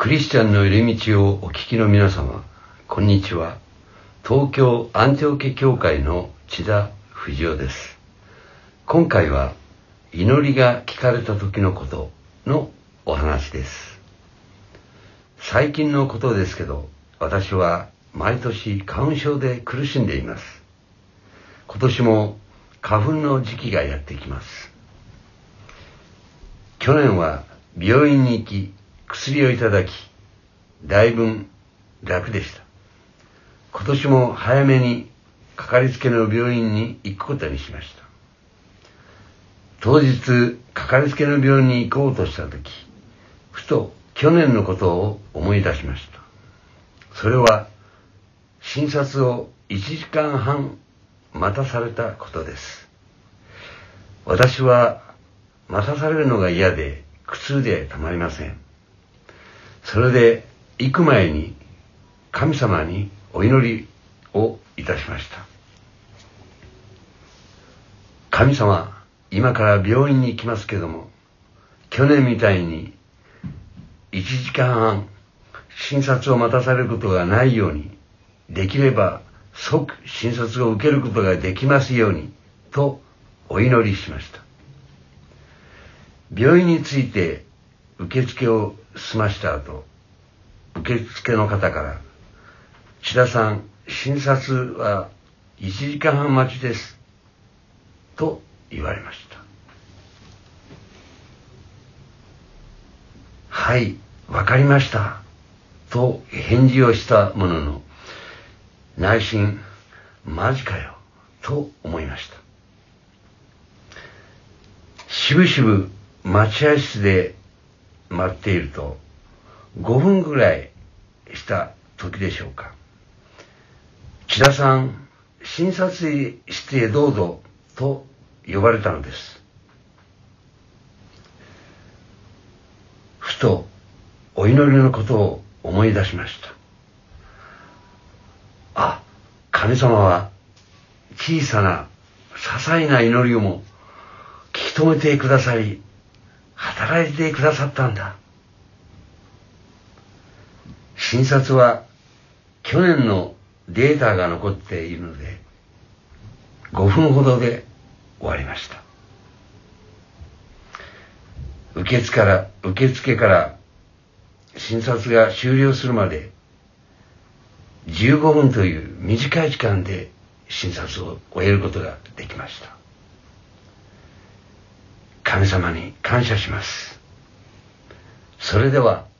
クリスチャンの入り道をお聞きの皆様、こんにちは。東京アンテオケ教会の千田藤夫です。今回は祈りが聞かれた時のことのお話です。最近のことですけど、私は毎年花粉症で苦しんでいます。今年も花粉の時期がやってきます。去年は病院に行き薬をいただき、だいぶ楽でした。今年も早めにかかりつけの病院に行くことにしました。当日かかりつけの病院に行こうとした時、ふと去年のことを思い出しました。それは診察を1時間半待たされたことです。私は待たされるのが嫌で苦痛でたまりません。それで行く前に神様にお祈りをいたしました。神様、今から病院に行きますけども、去年みたいに1時間半診察を待たされることがないように、できれば即診察を受けることができますようにとお祈りしました。病院に着いて受付を済ました後、受付の方から「千田さん、診察は1時間半待ちです」と言われました。はい、わかりましたと返事をしたものの、内心マジかよと思いました。しぶしぶ待合室で待っていると5分ぐらいした時でしょうか。千田さん、診察室へどうぞと呼ばれたのです。ふとお祈りのことを思い出しました。あ、神様は小さな些細な祈りをも聞き止めてくださり、働いてくださったんだ。診察は去年のデータが残っているので5分ほどで終わりました。受付から診察が終了するまで15分という短い時間で診察を終えることができました。神様に感謝します。それでは